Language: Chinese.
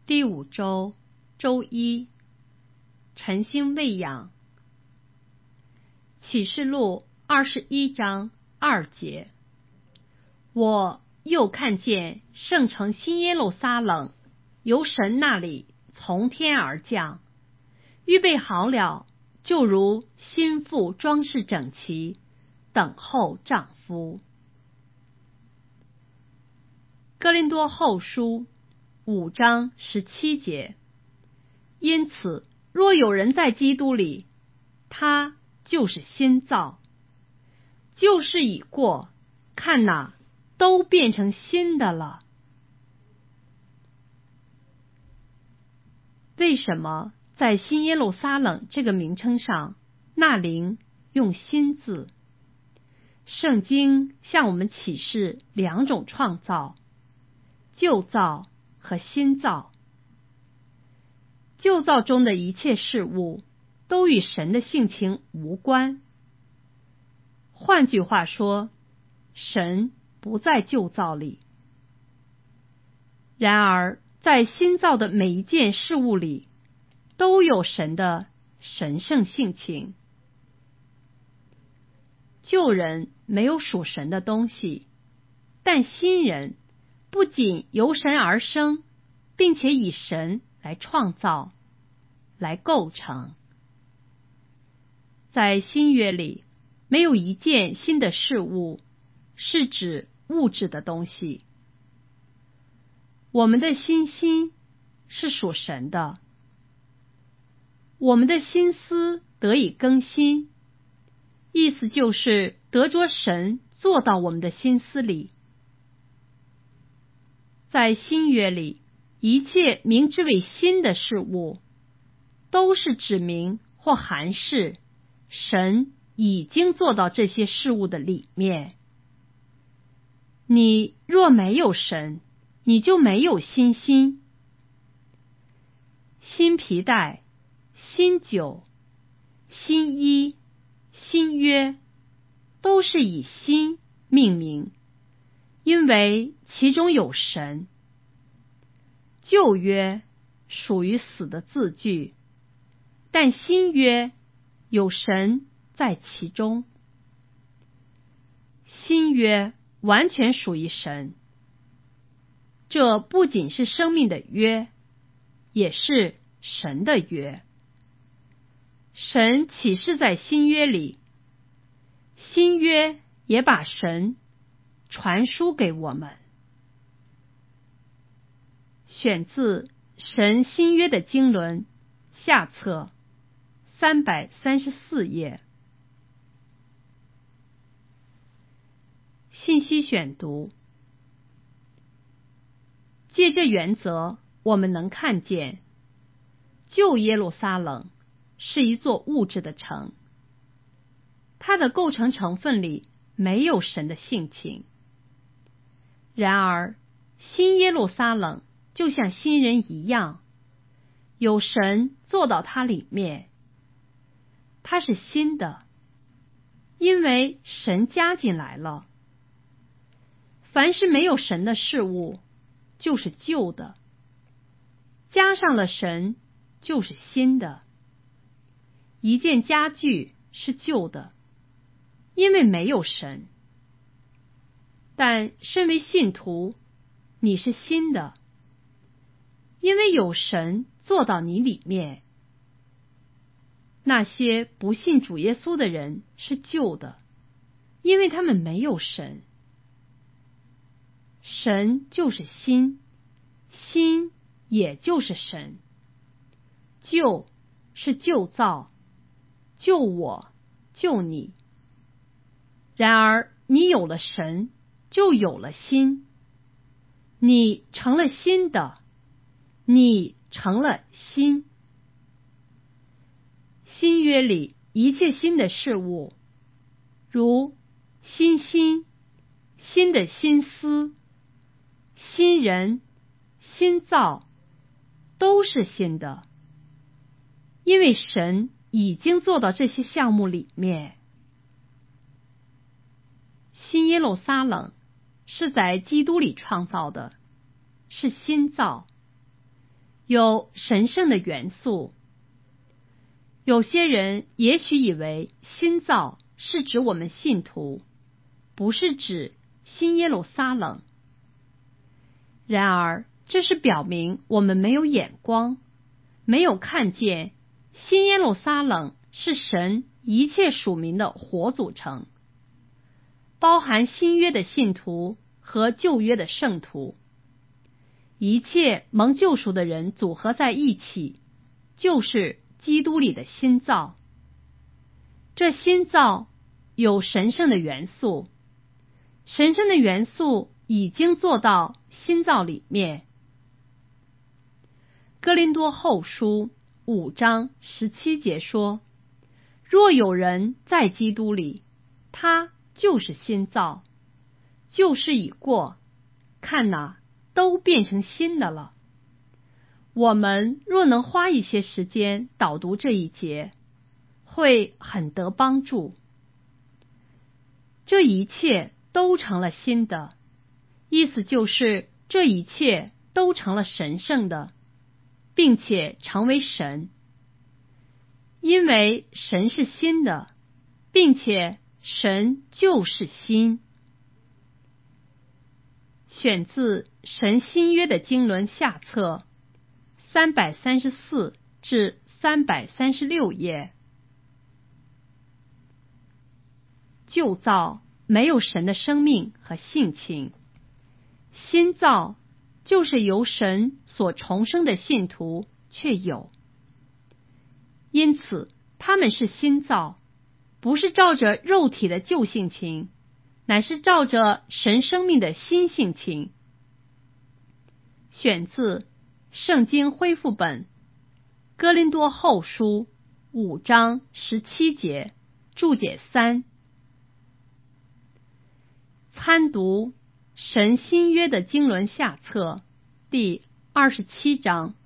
第5周周一，晨星喂养。启示录21章2节，我又看见圣城新耶路撒冷由神那里从天而降，预备好了，就如新妇装饰整齐，等候丈夫。哥林多后书5章17节，因此若有人在基督里，他就是新造，旧事已过，看哪，都变成新的了。为什么在新耶路撒冷这个名称上，那灵用新字？圣经向我们启示2种创造，旧造和新造。旧造中的一切事物都与神的性情无关。换句话说，神不在旧造里。然而在新造的每一件事物里，都有神的神圣性情。旧人没有属神的东西，但新人不仅由神而生，并且以神来创造，来构成。在新约里，没有一件新的事物，是指物质的东西。我们的心是属神的，我们的心思得以更新，意思就是得着神做到我们的心思里。在新约里，一切名之为新的事物，都是指明或含示神已经做到这些事物的里面。你若没有神，你就没有新心。新皮带、新酒、新衣、新约，都是以新命名，因为其中有神。旧约属于死的字句，但新约有神在其中。新约完全属于神，这不仅是生命的约，也是神的约。神启示在新约里，新约也把神传输给我们。选自神新约的经纶下册334页。信息选读。借这原则，我们能看见旧耶路撒冷是一座物质的城，它的构成成分里没有神的性情。然而新耶路撒冷就像新人一样，有神做到它里面，它是新的，因为神加进来了。凡是没有神的事物，就是旧的，加上了神，就是新的。一件家具是旧的，因为没有神。但身为信徒，你是新的，因为有神做到你里面。那些不信主耶稣的人是旧的，因为他们没有神。神就是新，新也就是神。旧是旧造，救我，救你。然而你有了神，就有了新，你成了新的，你成了新。新约里一切新的事物，如新心、新的心思、新人、新造，都是新的，因为神已经做到这些项目里面。新耶路撒冷是在基督里创造的，是新造， 有神圣的元素。有些人也许以为新造是指我们信徒，不是指新耶路撒冷。然而，这是表明我们没有眼光，没有看见新耶路撒冷是神一切属民的活组成，包含新约的信徒和旧约的圣徒。一切蒙救赎的人组合在一起，就是基督里的新造。这新造有神圣的元素，神圣的元素已经做到新造里面。哥林多后书5章17节说，若有人在基督里，他就是新造，旧事已过，看哪，都变成新的了。我们若能花一些时间导读这一节，会很得帮助。这一切都成了新的，意思就是这一切都成了神圣的，并且成为神。因为神是新的，并且神就是新。选自神新约的经纶下册334至336页。旧造没有神的生命和性情，新造就是由神所重生的信徒却有。因此他们是新造，不是照着肉体的旧性情，乃是照着神生命的新性情。选自圣经恢复本哥林多后书5章17节注解3。参读神新约的经纶下册第27章。